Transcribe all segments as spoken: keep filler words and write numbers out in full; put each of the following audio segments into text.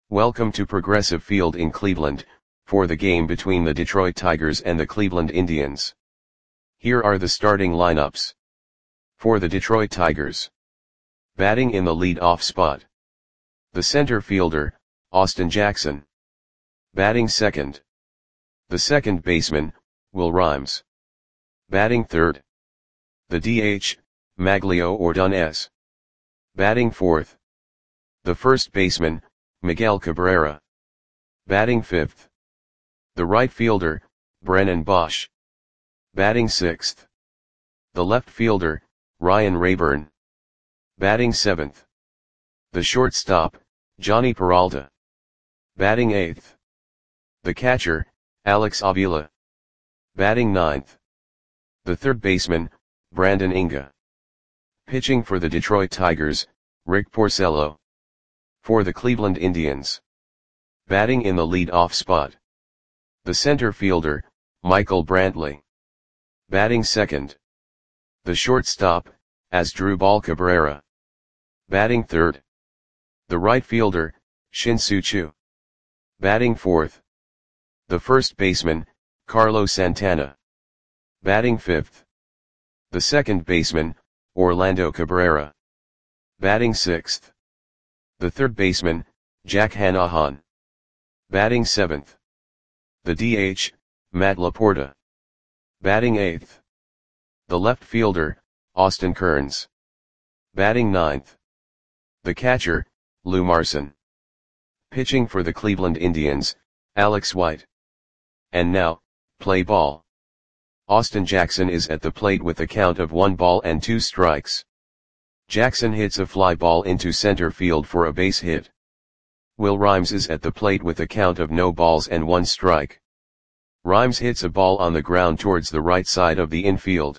Welcome to Progressive Field in Cleveland, for the game between the Detroit Tigers and the Cleveland Indians. Here are the starting lineups. For the Detroit Tigers. Batting in the lead-off spot. The center fielder, Austin Jackson. Batting second. The second baseman, Will Rhymes. Batting third. The D H, Magglio Ordonez. Batting fourth. The first baseman, Miguel Cabrera. Batting fifth. The right fielder, Brennan Boesch. Batting sixth. The left fielder, Ryan Raburn. Batting seventh. The shortstop, Jhonny Peralta. Batting eighth. The catcher, Alex Avila. Batting ninth. The third baseman, Brandon Inge. Pitching for the Detroit Tigers, Rick Porcello. For the Cleveland Indians. Batting in the lead-off spot. The center fielder, Michael Brantley. Batting second. The shortstop, Asdrubal Cabrera. Batting third. The right fielder, Shin-Soo Choo. Batting fourth. The first baseman, Carlos Santana. Batting fifth. The second baseman, Orlando Cabrera. Batting sixth. The third baseman, Jack Hannahan. Batting seventh. The D H, Matt Laporta. Batting eighth. The left fielder, Austin Kearns. Batting ninth. The catcher, Lou Marson. Pitching for the Cleveland Indians, Alex White. And now, play ball. Austin Jackson is at the plate with a count of one ball and two strikes. Jackson hits a fly ball into center field for a base hit. Will Rhymes is at the plate with a count of no balls and one strike. Rhymes hits a ball on the ground towards the right side of the infield.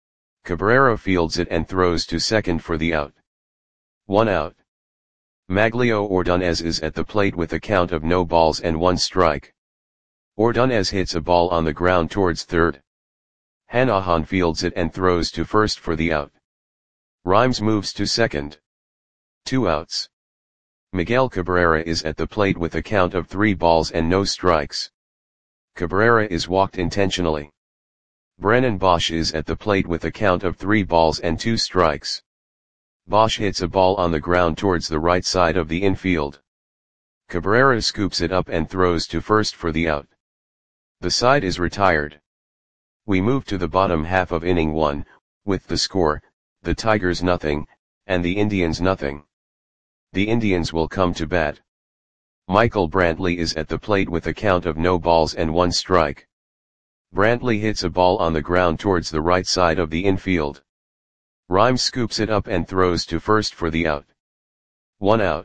Cabrera fields it and throws to second for the out. One out. Magglio Ordonez is at the plate with a count of no balls and one strike. Ordonez hits a ball on the ground towards third. Hannahan fields it and throws to first for the out. Rhymes moves to second. Two outs. Miguel Cabrera is at the plate with a count of three balls and no strikes. Cabrera is walked intentionally. Brennan Boesch is at the plate with a count of three balls and two strikes. Boesch hits a ball on the ground towards the right side of the infield. Cabrera scoops it up and throws to first for the out. The side is retired. We move to the bottom half of inning one, with the score, the Tigers nothing, and the Indians nothing. The Indians will come to bat. Michael Brantley is at the plate with a count of no balls and one strike. Brantley hits a ball on the ground towards the right side of the infield. Rhymes scoops it up and throws to first for the out. One out.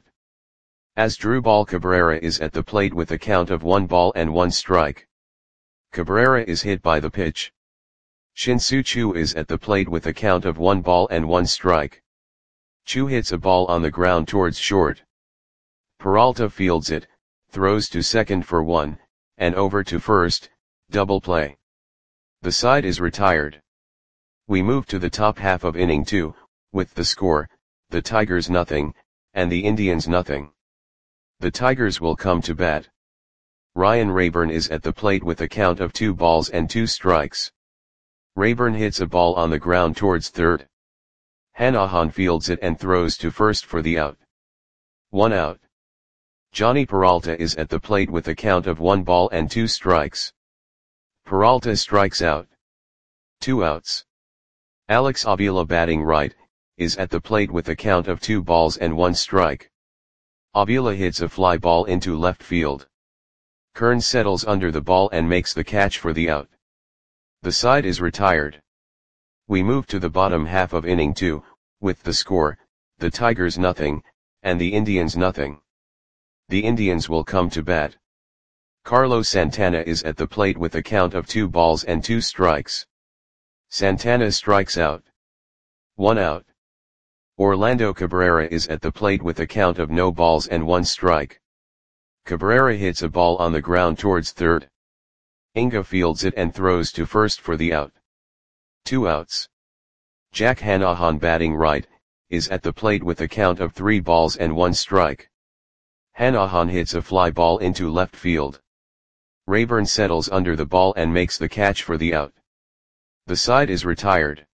Asdrubal Cabrera is at the plate with a count of one ball and one strike. Cabrera is hit by the pitch. Shin-Soo Choo is at the plate with a count of one ball and one strike. Choo hits a ball on the ground towards short. Peralta fields it, throws to second for one, and over to first, double play. The side is retired. We move to the top half of inning two, with the score, the Tigers nothing, and the Indians nothing. The Tigers will come to bat. Ryan Raburn is at the plate with a count of two balls and two strikes. Raburn hits a ball on the ground towards third. Hannahan fields it and throws to first for the out. One out. Jhonny Peralta is at the plate with a count of one ball and two strikes. Peralta strikes out. Two outs. Alex Avila batting right, is at the plate with a count of two balls and one strike. Avila hits a fly ball into left field. Kearns settles under the ball and makes the catch for the out. The side is retired. We move to the bottom half of inning two, with the score, the Tigers nothing, and the Indians nothing. The Indians will come to bat. Carlos Santana is at the plate with a count of two balls and two strikes. Santana strikes out. One out. Orlando Cabrera is at the plate with a count of no balls and one strike. Cabrera hits a ball on the ground towards third. Inge fields it and throws to first for the out. Two outs. Jack Hannahan batting right, is at the plate with a count of three balls and one strike. Hanahan hits a fly ball into left field. Rayburn settles under the ball and makes the catch for the out. The side is retired.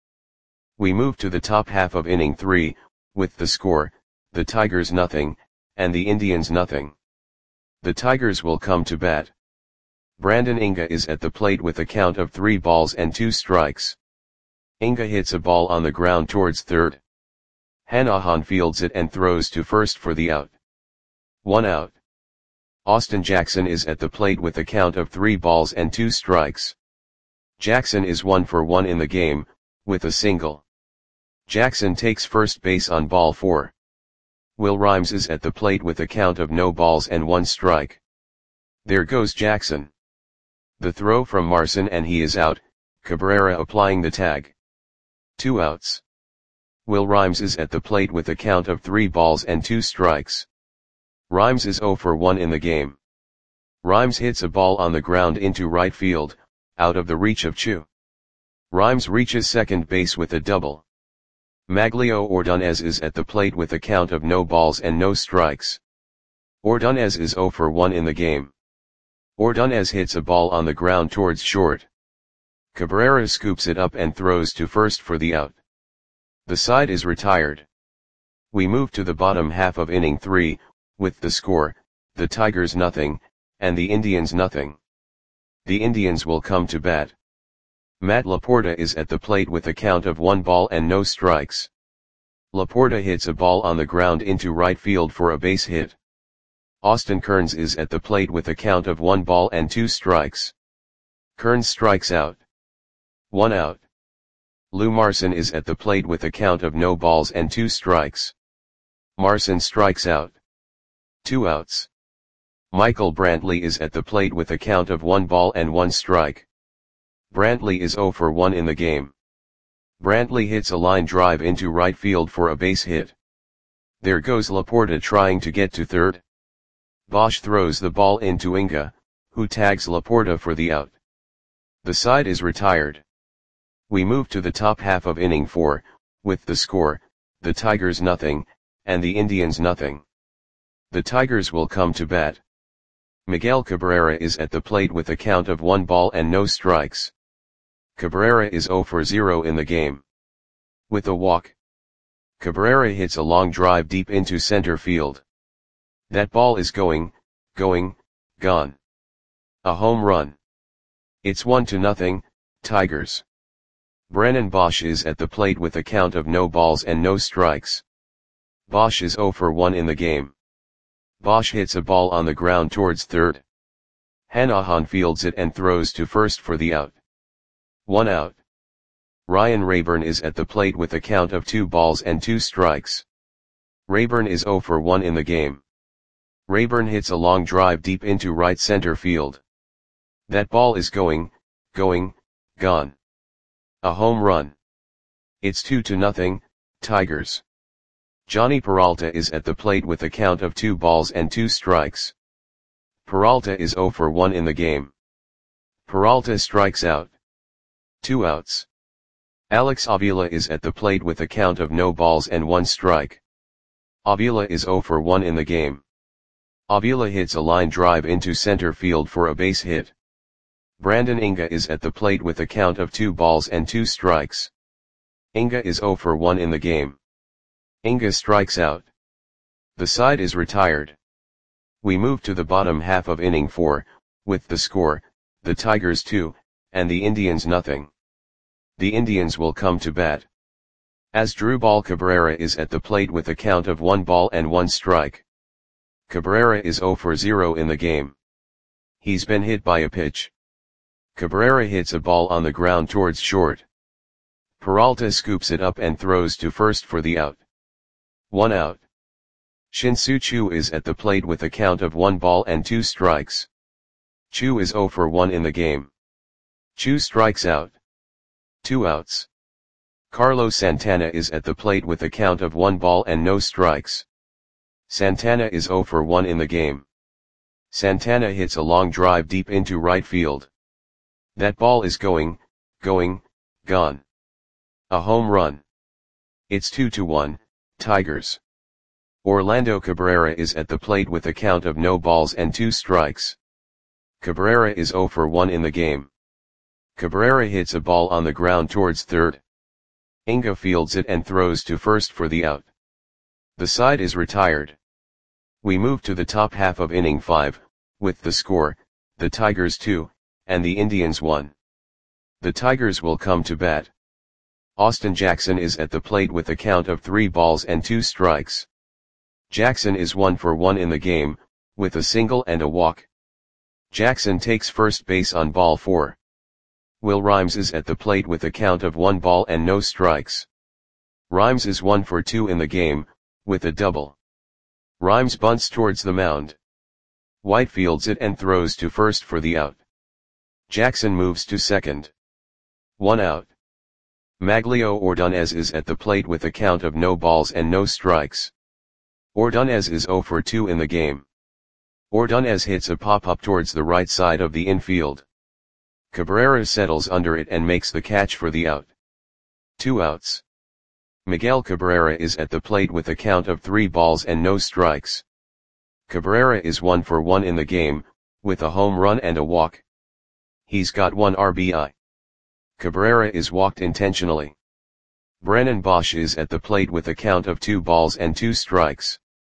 We move to the top half of inning three, with the score, the Tigers nothing, and the Indians nothing. The Tigers will come to bat. Brandon Inga is at the plate with a count of three balls and two strikes. Inga hits a ball on the ground towards third. Hanahan fields it and throws to first for the out. One out. Austin Jackson is at the plate with a count of three balls and two strikes. Jackson is one for one in the game, with a single. Jackson takes first base on ball four. Will Rhymes is at the plate with a count of no balls and one strike. There goes Jackson. The throw from Marson and he is out, Cabrera applying the tag. Two outs. Will Rhymes is at the plate with a count of three balls and two strikes. Rhymes is zero for one in the game. Rhymes hits a ball on the ground into right field, out of the reach of Chu. Rhymes reaches second base with a double. Maglio Ordonez is at the plate with a count of no balls and no strikes. Ordonez is zero for one in the game. Ordonez hits a ball on the ground towards short. Cabrera scoops it up and throws to first for the out. The side is retired. We move to the bottom half of inning three, with the score, the Tigers nothing, and the Indians nothing. The Indians will come to bat. Matt Laporta is at the plate with a count of one ball and no strikes. Laporta hits a ball on the ground into right field for a base hit. Austin Kearns is at the plate with a count of one ball and two strikes. Kearns strikes out. One out. Lou Marson is at the plate with a count of no balls and two strikes. Marson strikes out. Two outs. Michael Brantley is at the plate with a count of one ball and one strike. Brantley is zero for one in the game. Brantley hits a line drive into right field for a base hit. There goes Laporta trying to get to third. Bosch throws the ball into Inga, who tags Laporta for the out. The side is retired. We move to the top half of inning four, with the score, the Tigers nothing, and the Indians nothing. The Tigers will come to bat. Miguel Cabrera is at the plate with a count of one ball and no strikes. Cabrera is zero for zero in the game. With a walk. Cabrera hits a long drive deep into center field. That ball is going, going, gone. A home run. It's one to nothing, Tigers. Brennan Bosch is at the plate with a count of no balls and no strikes. Bosch is zero for one in the game. Bosch hits a ball on the ground towards third. Hanahan fields it and throws to first for the out. One out. Ryan Rayburn is at the plate with a count of two balls and two strikes. Rayburn is zero for one in the game. Rayburn hits a long drive deep into right center field. That ball is going, going, gone. A home run. It's two to nothing, Tigers. Johnny Peralta is at the plate with a count of two balls and two strikes. Peralta is zero for one in the game. Peralta strikes out. Two outs. Alex Avila is at the plate with a count of no balls and one strike. Avila is zero for one in the game. Avila hits a line drive into center field for a base hit. Brandon Inga is at the plate with a count of two balls and two strikes. Inga is zero for one in the game. Inga strikes out. The side is retired. We move to the bottom half of inning four, with the score, the Tigers two, and the Indians nothing. The Indians will come to bat. Asdrubal Cabrera is at the plate with a count of one ball and one strike. Cabrera is zero for zero in the game. He's been hit by a pitch. Cabrera hits a ball on the ground towards short. Peralta scoops it up and throws to first for the out. One out. Shin-Soo Choo is at the plate with a count of one ball and two strikes. Choo is zero for one in the game. Choo strikes out. Two outs. Carlos Santana is at the plate with a count of one ball and no strikes. Santana is zero for one in the game. Santana hits a long drive deep into right field. That ball is going, going, gone. A home run. It's two to one, Tigers. Orlando Cabrera is at the plate with a count of no balls and two strikes. Cabrera is zero for one in the game. Cabrera hits a ball on the ground towards third. Inga fields it and throws to first for the out. The side is retired. We move to the top half of inning five, with the score, the Tigers two, and the Indians one. The Tigers will come to bat. Austin Jackson is at the plate with a count of three balls and two strikes. Jackson is one for one in the game, with a single and a walk. Jackson takes first base on ball four. Will Rhymes is at the plate with a count of one ball and no strikes. Rhymes is one for two in the game, with a double. Rhymes bunts towards the mound. White fields it and throws to first for the out. Jackson moves to second. One out. Maglio Ordonez is at the plate with a count of no balls and no strikes. Ordonez is zero for two in the game. Ordonez hits a pop-up towards the right side of the infield. Cabrera settles under it and makes the catch for the out. Two outs. Miguel Cabrera is at the plate with a count of three balls and no strikes. Cabrera is one for one in the game, with a home run and a walk. He's got one R B I. Cabrera is walked intentionally. Brennan Bosch is at the plate with a count of two balls and two strikes.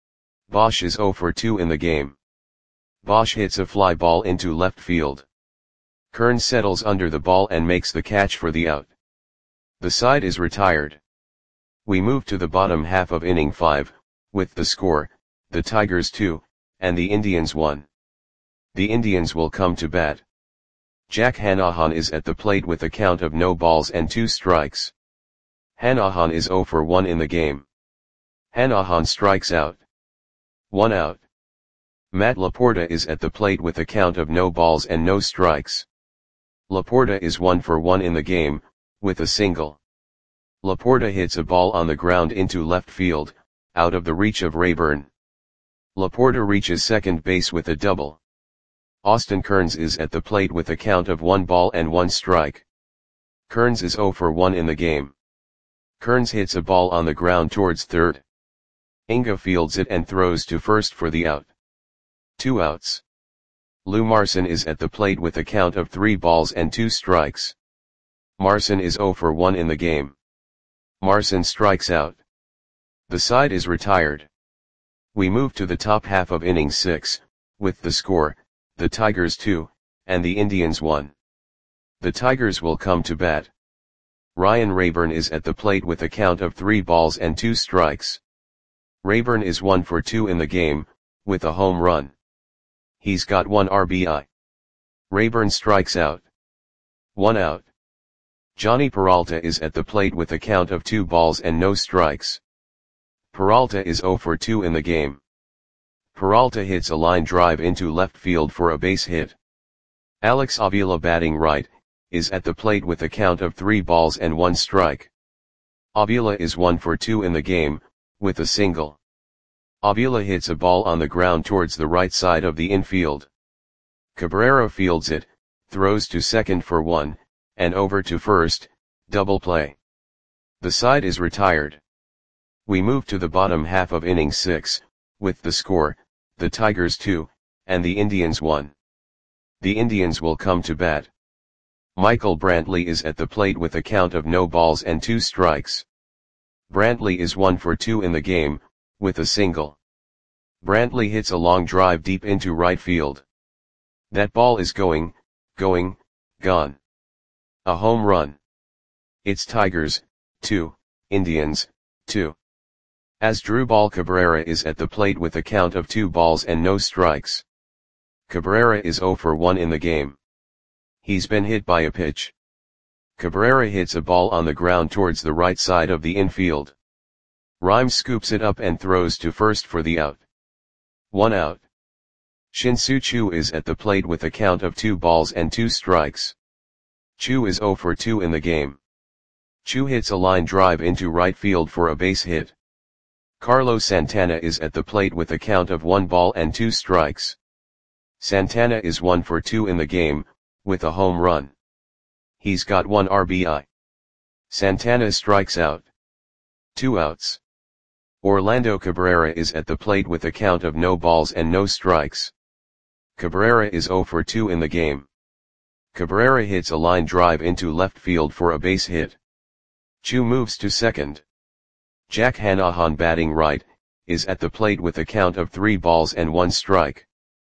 Bosch is zero for two in the game. Bosch hits a fly ball into left field. Kern settles under the ball and makes the catch for the out. The side is retired. We move to the bottom half of inning five, with the score, the Tigers two, and the Indians one. The Indians will come to bat. Jack Hanahan is at the plate with a count of no balls and two strikes. Hanahan is zero for one in the game. Hanahan strikes out. One out. Matt Laporta is at the plate with a count of no balls and no strikes. Laporta is one for one in the game, with a single. Laporta hits a ball on the ground into left field, out of the reach of Rayburn. Laporta reaches second base with a double. Austin Kearns is at the plate with a count of one ball and one strike. Kearns is zero for one in the game. Kearns hits a ball on the ground towards third. Inga fields it and throws to first for the out. Two outs. Lou Marson is at the plate with a count of three balls and two strikes. Marson is zero for one in the game. Marson strikes out. The side is retired. We move to the top half of inning six, with the score, the Tigers two, and the Indians one. The Tigers will come to bat. Ryan Rayburn is at the plate with a count of three balls and two strikes. Rayburn is one for two in the game, with a home run. He's got one R B I. Rayburn strikes out. One out. Johnny Peralta is at the plate with a count of two balls and no strikes. Peralta is zero for two in the game. Peralta hits a line drive into left field for a base hit. Alex Avila, batting right, is at the plate with a count of three balls and one strike. Avila is one for two in the game, with a single. Avila hits a ball on the ground towards the right side of the infield. Cabrera fields it, throws to second for one, and over to first, double play. The side is retired. We move to the bottom half of inning six, with the score, the Tigers two, and the Indians one. The Indians will come to bat. Michael Brantley is at the plate with a count of no balls and two strikes. Brantley is one for two in the game, with a single. Brantley hits a long drive deep into right field. That ball is going, going, gone. A home run. It's Tigers, two, Indians, two. Asdrubal Cabrera is at the plate with a count of two balls and no strikes. Cabrera is zero for one in the game. He's been hit by a pitch. Cabrera hits a ball on the ground towards the right side of the infield. Rhymes scoops it up and throws to first for the out. One out. Shin-Soo Choo is at the plate with a count of two balls and two strikes. Choo is zero for two in the game. Choo hits a line drive into right field for a base hit. Carlos Santana is at the plate with a count of one ball and two strikes. Santana is one for two in the game, with a home run. He's got one R B I. Santana strikes out. Two outs. Orlando Cabrera is at the plate with a count of no balls and no strikes. Cabrera is zero for two in the game. Cabrera hits a line drive into left field for a base hit. Chu moves to second. Jack Hanahan, batting right, is at the plate with a count of three balls and one strike.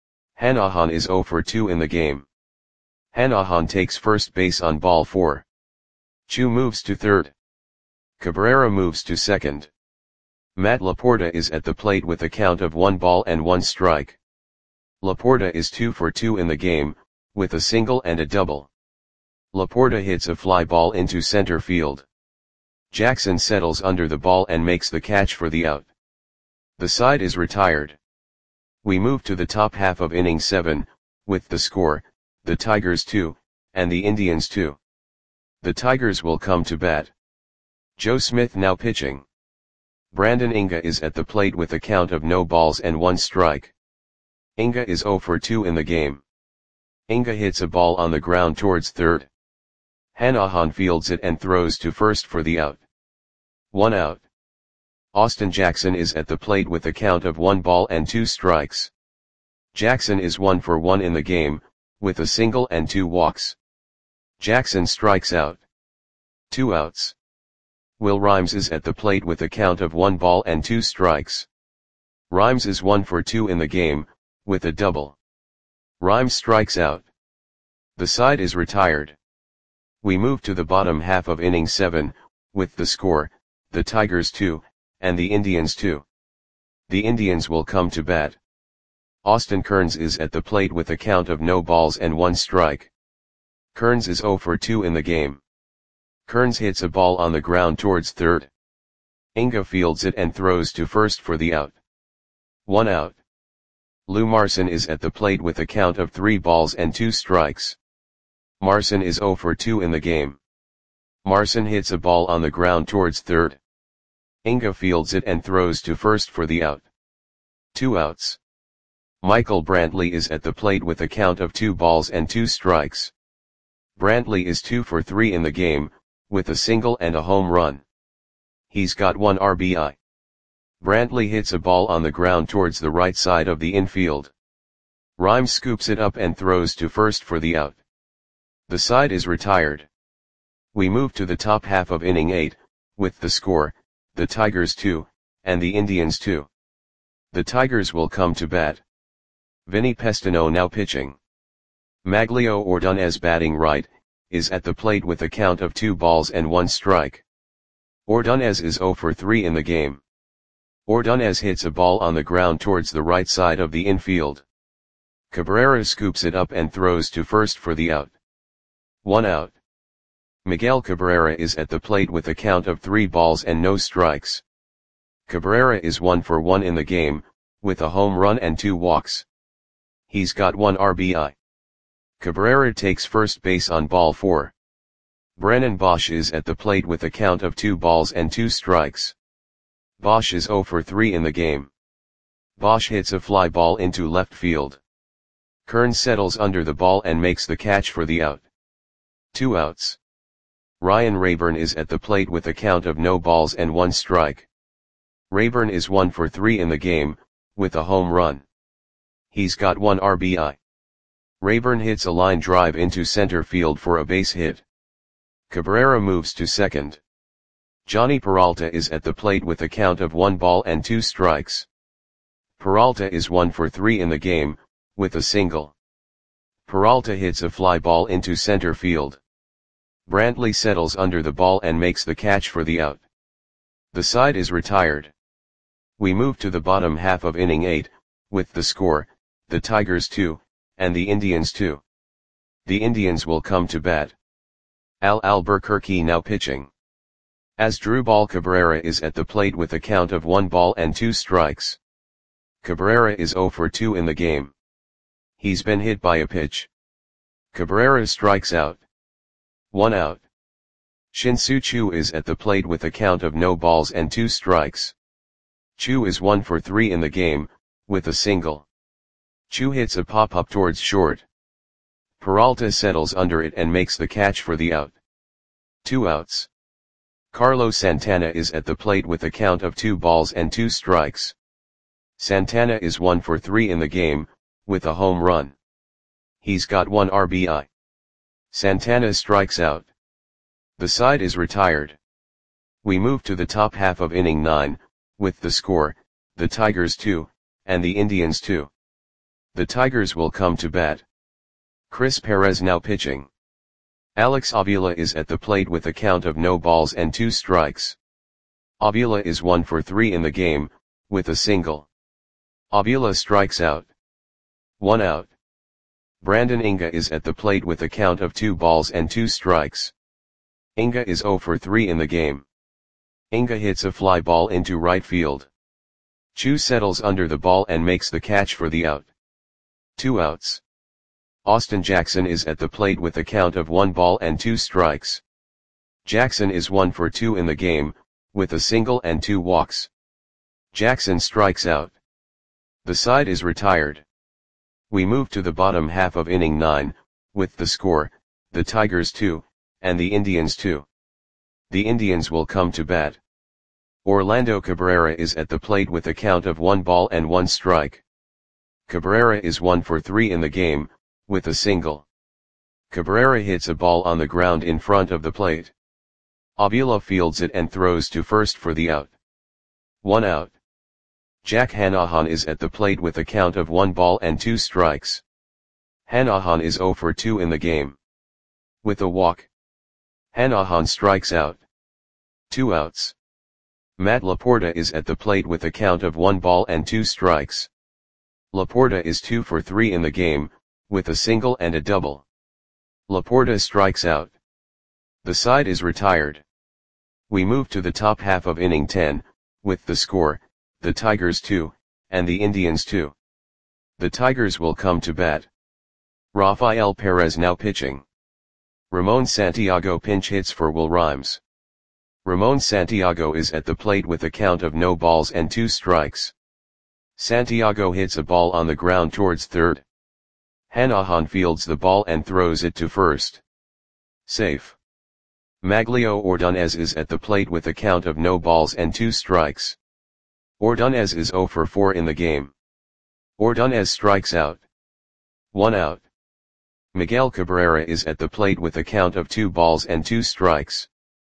Hanahan is zero for two in the game. Hanahan takes first base on ball four. Chu moves to third. Cabrera moves to second. Matt Laporta is at the plate with a count of one ball and one strike. Laporta is two for two in the game, with a single and a double. Laporta hits a fly ball into center field. Jackson settles under the ball and makes the catch for the out. The side is retired. We move to the top half of inning seven, with the score, the Tigers two, and the Indians two. The Tigers will come to bat. Joe Smith now pitching. Brandon Inga is at the plate with a count of no balls and one strike. Inga is zero for two in the game. Inga hits a ball on the ground towards third. Hanahan fields it and throws to first for the out. One out. Austin Jackson is at the plate with a count of one ball and two strikes. Jackson is one for one in the game, with a single and two walks. Jackson strikes out. Two outs. Will Rhymes is at the plate with a count of one ball and two strikes. Rhymes is one for two in the game, with a double. Rhymes strikes out. The side is retired. We move to the bottom half of inning seven, with the score, the Tigers two, and the Indians two. The Indians will come to bat. Austin Kearns is at the plate with a count of no balls and one strike. Kearns is zero for two in the game. Kearns hits a ball on the ground towards third. Inga fields it and throws to first for the out. One out. Lou Marson is at the plate with a count of three balls and two strikes. Marson is zero for two in the game. Marson hits a ball on the ground towards third. Inga fields it and throws to first for the out. Two outs. Michael Brantley is at the plate with a count of two balls and two strikes. Brantley is two for three in the game, with a single and a home run. He's got one R B I. Brantley hits a ball on the ground towards the right side of the infield. Rhymes scoops it up and throws to first for the out. The side is retired. We move to the top half of inning eight, with the score, the Tigers two, and the Indians two. The Tigers will come to bat. Vinny Pestano now pitching. Maglio Ordonez, batting right, is at the plate with a count of two balls and one strike. Ordonez is zero for three in the game. Ordonez hits a ball on the ground towards the right side of the infield. Cabrera scoops it up and throws to first for the out. One out. Miguel Cabrera is at the plate with a count of three balls and no strikes. Cabrera is one for one in the game, with a home run and two walks. He's got one R B I. Cabrera takes first base on ball four. Brennan Bosch is at the plate with a count of two balls and two strikes. Bosch is zero for three in the game. Bosch hits a fly ball into left field. Kearns settles under the ball and makes the catch for the out. Two outs. Ryan Rayburn is at the plate with a count of no balls and one strike. Rayburn is one for three in the game, with a home run. He's got one R B I. Rayburn hits a line drive into center field for a base hit. Cabrera moves to second. Johnny Peralta is at the plate with a count of one ball and two strikes. Peralta is one for three in the game, with a single. Peralta hits a fly ball into center field. Brantley settles under the ball and makes the catch for the out. The side is retired. We move to the bottom half of inning eight, with the score, the Tigers two, and the Indians two. The Indians will come to bat. Al Albuquerque now pitching. Asdrubal Cabrera is at the plate with a count of one ball and two strikes. Cabrera is zero for two in the game. He's been hit by a pitch. Cabrera strikes out. One out. Shin-Soo Choo is at the plate with a count of no balls and two strikes. Choo is one for three in the game, with a single. Choo hits a pop-up towards short. Peralta settles under it and makes the catch for the out. Two outs. Carlos Santana is at the plate with a count of two balls and two strikes. Santana is one for three in the game, with a home run. He's got one R B I. Santana strikes out. The side is retired. We move to the top half of inning nine, with the score, the Tigers two, and the Indians two. The Tigers will come to bat. Chris Perez now pitching. Alex Avila is at the plate with a count of no balls and two strikes. Avila is one for three in the game, with a single. Avila strikes out. One out. Brandon Inga is at the plate with a count of two balls and two strikes. Inga is zero for three in the game. Inga hits a fly ball into right field. Chu settles under the ball and makes the catch for the out. Two outs. Austin Jackson is at the plate with a count of one ball and two strikes. Jackson is one for two in the game, with a single and two walks. Jackson strikes out. The side is retired. We move to the bottom half of inning nine, with the score, the Tigers two, and the Indians two. The Indians will come to bat. Orlando Cabrera is at the plate with a count of one ball and one strike. Cabrera is one for three in the game, with a single. Cabrera hits a ball on the ground in front of the plate. Avila fields it and throws to first for the out. One out. Jack Hanahan is at the plate with a count of one ball and two strikes. Hanahan is zero for two in the game. With a walk. Hanahan strikes out. Two outs. Matt Laporta is at the plate with a count of one ball and two strikes. Laporta is two for three in the game, with a single and a double. Laporta strikes out. The side is retired. We move to the top half of inning ten, with the score, the Tigers two, and the Indians two. The Tigers will come to bat. Rafael Perez now pitching. Ramon Santiago pinch hits for Will Rhymes. Ramon Santiago is at the plate with a count of no balls and two strikes. Santiago hits a ball on the ground towards third. Hanahan fields the ball and throws it to first. Safe. Maglio Ordonez is at the plate with a count of no balls and two strikes. Ordonez is zero for four in the game. Ordonez strikes out. One out. Miguel Cabrera is at the plate with a count of two balls and two strikes.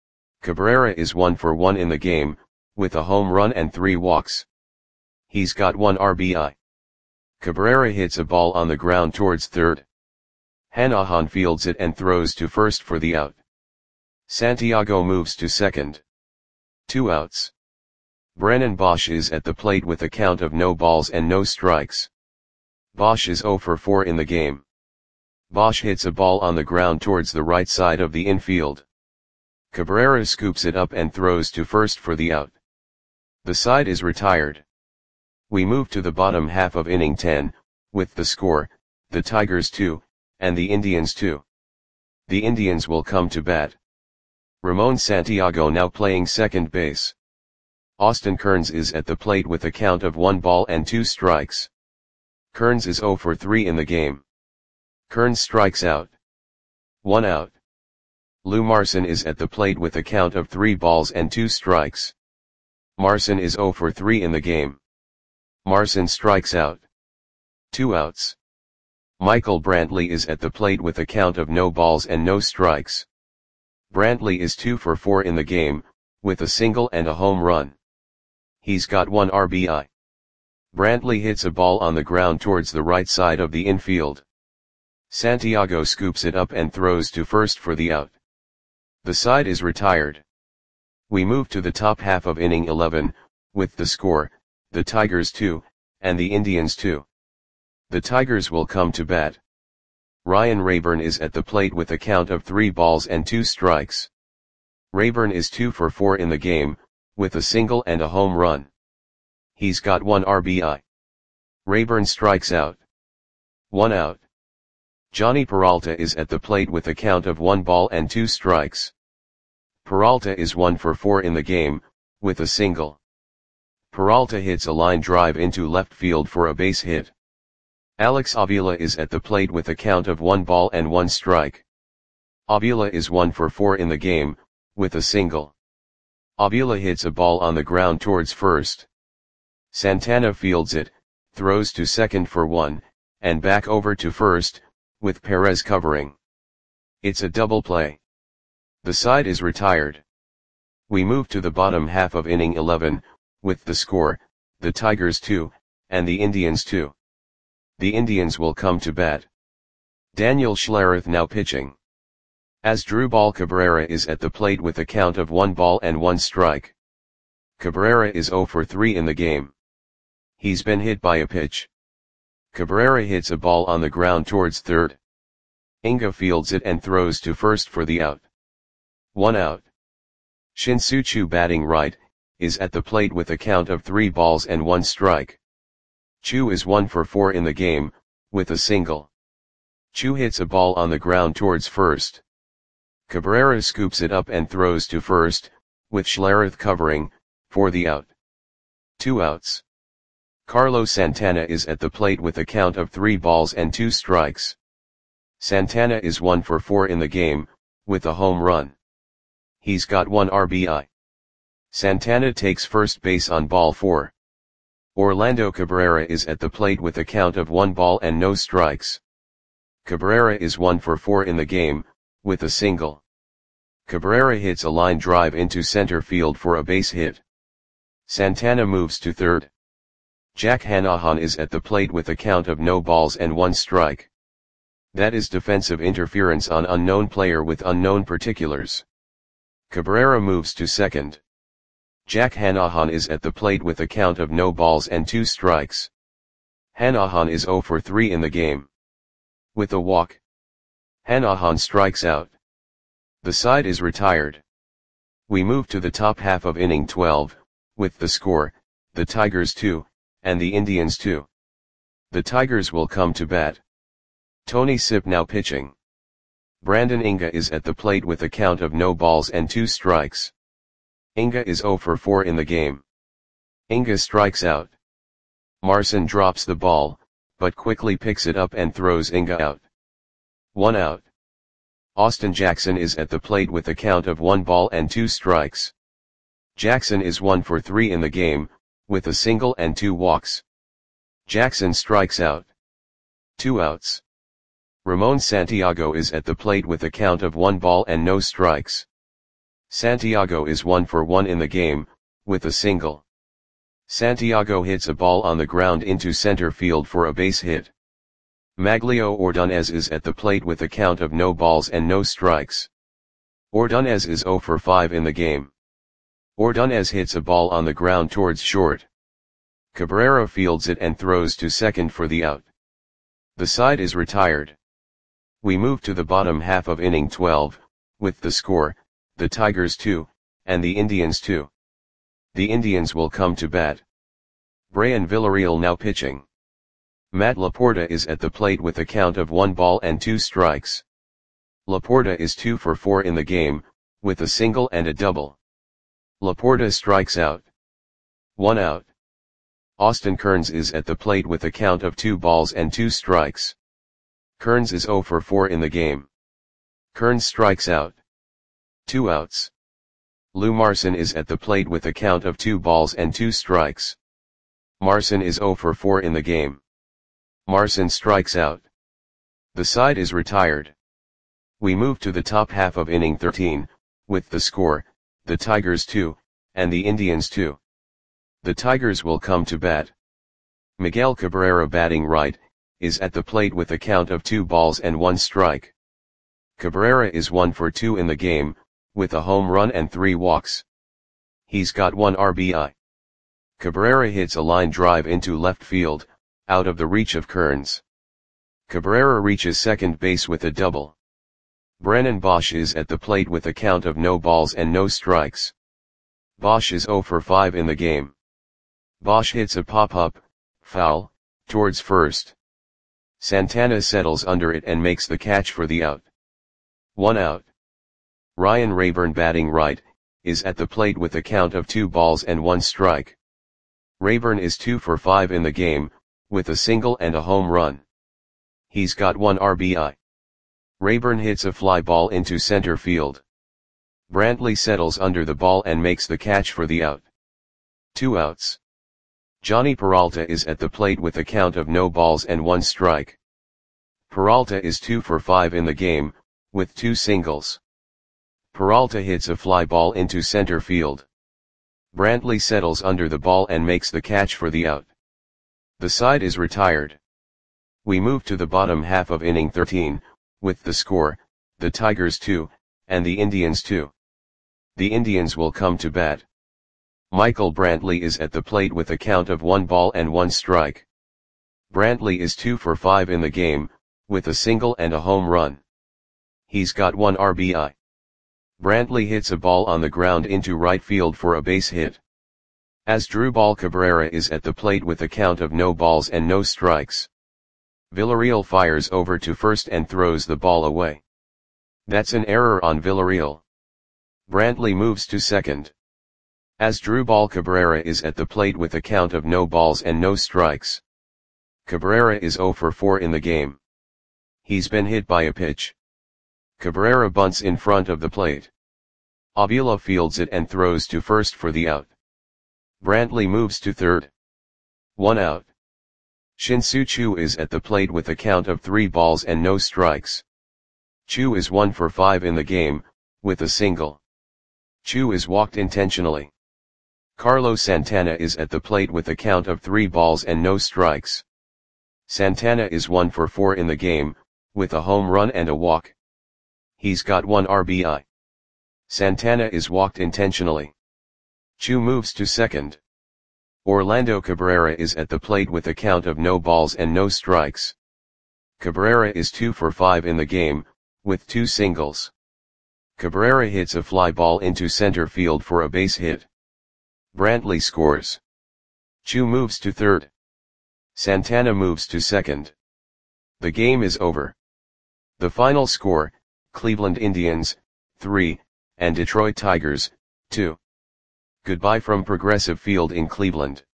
Cabrera is one for one in the game, with a home run and three walks. He's got one R B I. Cabrera hits a ball on the ground towards third. Hanahan fields it and throws to first for the out. Santiago moves to second. Two outs. Brennan Bosch is at the plate with a count of no balls and no strikes. Bosch is zero for four in the game. Bosch hits a ball on the ground towards the right side of the infield. Cabrera scoops it up and throws to first for the out. The side is retired. We move to the bottom half of inning ten, with the score, the Tigers two, and the Indians two. The Indians will come to bat. Ramon Santiago now playing second base. Austin Kearns is at the plate with a count of one ball and two strikes. Kearns is zero for three in the game. Kearns strikes out. One out. Lou Marson is at the plate with a count of three balls and two strikes. Marson is zero for three in the game. Marson strikes out. Two outs. Michael Brantley is at the plate with a count of no balls and no strikes. Brantley is two for four in the game, with a single and a home run. He's got one R B I. Brantley hits a ball on the ground towards the right side of the infield. Santiago scoops it up and throws to first for the out. The side is retired. We move to the top half of inning eleven, with the score, the Tigers two, and the Indians two. The Tigers will come to bat. Ryan Rayburn is at the plate with a count of three balls and two strikes. Rayburn is two for four in the game, with a single and a home run. He's got one R B I. Rayburn strikes out. One out. Johnny Peralta is at the plate with a count of one ball and two strikes. Peralta is one for four in the game, with a single. Peralta hits a line drive into left field for a base hit. Alex Avila is at the plate with a count of one ball and one strike. Avila is one for four in the game, with a single. Avila hits a ball on the ground towards first. Santana fields it, throws to second for one, and back over to first, with Perez covering. It's a double play. The side is retired. We move to the bottom half of inning eleven, with the score, the Tigers two, and the Indians two. The Indians will come to bat. Daniel Schlereth now pitching. Asdrubal Cabrera is at the plate with a count of one ball and one strike. Cabrera is zero for three in the game. He's been hit by a pitch. Cabrera hits a ball on the ground towards third. Inga fields it and throws to first for the out. One out. Shin-Soo Choo batting right, is at the plate with a count of three balls and one strike. Choo is one for four in the game, with a single. Choo hits a ball on the ground towards first. Cabrera scoops it up and throws to first, with Schlereth covering, for the out. Two outs. Carlos Santana is at the plate with a count of three balls and two strikes. Santana is one for four in the game, with a home run. He's got one R B I. Santana takes first base on ball four. Orlando Cabrera is at the plate with a count of one ball and no strikes. Cabrera is one for four in the game, with a single. Cabrera hits a line drive into center field for a base hit. Santana moves to third. Jack Hanahan is at the plate with a count of no balls and one strike. That is defensive interference on unknown player with unknown particulars. Cabrera moves to second. Jack Hanahan is at the plate with a count of no balls and two strikes. Hanahan is zero for three in the game. With a walk, Hanahan strikes out. The side is retired. We move to the top half of inning twelve, with the score, the Tigers two, and the Indians two. The Tigers will come to bat. Tony Sipp now pitching. Brandon Inga is at the plate with a count of no balls and two strikes. Inga is zero for four in the game. Inga strikes out. Marson drops the ball, but quickly picks it up and throws Inga out. One out. Austin Jackson is at the plate with a count of one ball and two strikes. Jackson is one for three in the game, with a single and two walks. Jackson strikes out. Two outs. Ramon Santiago is at the plate with a count of one ball and no strikes. Santiago is one for one in the game, with a single. Santiago hits a ball on the ground into center field for a base hit. Maglio Ordonez is at the plate with a count of no balls and no strikes. Ordonez is zero for five in the game. Ordonez hits a ball on the ground towards short. Cabrera fields it and throws to second for the out. The side is retired. We move to the bottom half of inning twelve, with the score, the Tigers two, and the Indians two. The Indians will come to bat. Brian Villarreal now pitching. Matt Laporta is at the plate with a count of one ball and two strikes. Laporta is two for four in the game, with a single and a double. Laporta strikes out. One out. Austin Kearns is at the plate with a count of two balls and two strikes. Kearns is zero for four in the game. Kearns strikes out. Two outs. Lou Marson is at the plate with a count of two balls and two strikes. Marson is zero for four in the game. Marson strikes out. The side is retired. We move to the top half of inning thirteen, with the score, the Tigers two, and the Indians two. The Tigers will come to bat. Miguel Cabrera batting right, is at the plate with a count of two balls and one strike. Cabrera is one for two in the game, with a home run and three walks. He's got one R B I. Cabrera hits a line drive into left field, out of the reach of Kearns. Cabrera reaches second base with a double. Brennan Bosch is at the plate with a count of no balls and no strikes. Bosch is zero for five in the game. Bosch hits a pop-up, foul, towards first. Santana settles under it and makes the catch for the out. One out. Ryan Rayburn batting right, is at the plate with a count of two balls and one strike. Rayburn is two for five in the game, with a single and a home run. He's got one R B I. Rayburn hits a fly ball into center field. Brantley settles under the ball and makes the catch for the out. Two outs. Johnny Peralta is at the plate with a count of no balls and one strike. Peralta is two for five in the game, with two singles. Peralta hits a fly ball into center field. Brantley settles under the ball and makes the catch for the out. The side is retired. We move to the bottom half of inning thirteen, with the score, the Tigers two, and the Indians two. The Indians will come to bat. Michael Brantley is at the plate with a count of one ball and one strike. Brantley is two for five in the game, with a single and a home run. He's got one R B I. Brantley hits a ball on the ground into right field for a base hit. Asdrubal Cabrera is at the plate with a count of no balls and no strikes. Villarreal fires over to first and throws the ball away. That's an error on Villarreal. Brantley moves to second. Asdrubal Cabrera is at the plate with a count of no balls and no strikes. Cabrera is zero for four in the game. He's been hit by a pitch. Cabrera bunts in front of the plate. Avila fields it and throws to first for the out. Brantley moves to third. One out. Shin-Soo Choo is at the plate with a count of three balls and no strikes. Choo is one for five in the game, with a single. Choo is walked intentionally. Carlos Santana is at the plate with a count of three balls and no strikes. Santana is one for four in the game, with a home run and a walk. He's got one R B I. Santana is walked intentionally. Choo moves to second. Orlando Cabrera is at the plate with a count of no balls and no strikes. Cabrera is two for five in the game, with two singles. Cabrera hits a fly ball into center field for a base hit. Brantley scores. Choo moves to third. Santana moves to second. The game is over. The final score, Cleveland Indians, three, and Detroit Tigers, two. Goodbye from Progressive Field in Cleveland.